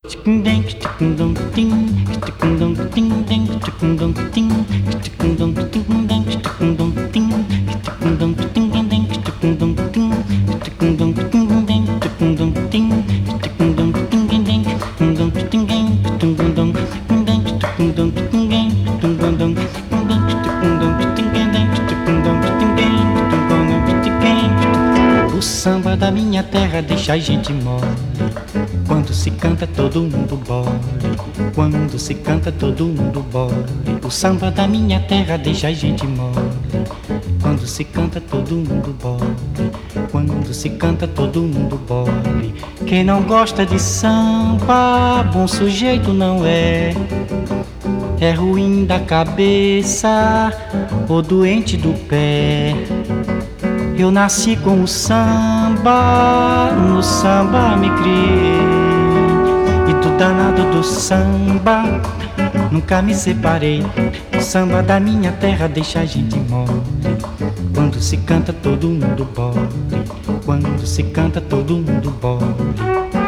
O samba da minha terra deixa a gente mole. Quando se canta todo mundo bole. Quando se canta todo mundo bole. O samba da minha terra deixa a gente mole. Quando se canta todo mundo bole. Quando se canta todo mundo bole. Quem não gosta de samba, bom sujeito não é. É ruim da cabeça ou doente do pé. Eu nasci com o samba, no samba me criei. E do danado do samba, nunca me separei. O samba da minha terra deixa a gente mole. Quando se canta todo mundo bole. Quando se canta todo mundo bole.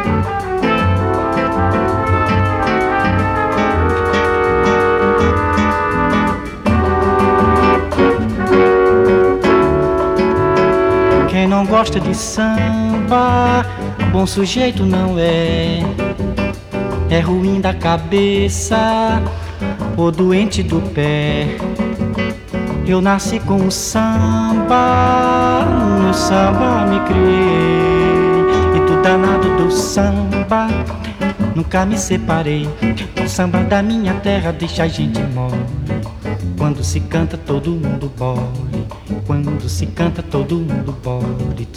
Quem não gosta de samba, bom sujeito não é. É ruim da cabeça ou doente do pé. Eu nasci com o samba, no samba me criei. E do danado do samba, nunca me separei. O samba da minha terra deixa a gente mole. Quando se canta todo mundo bole. Quando se canta todo mundo bole.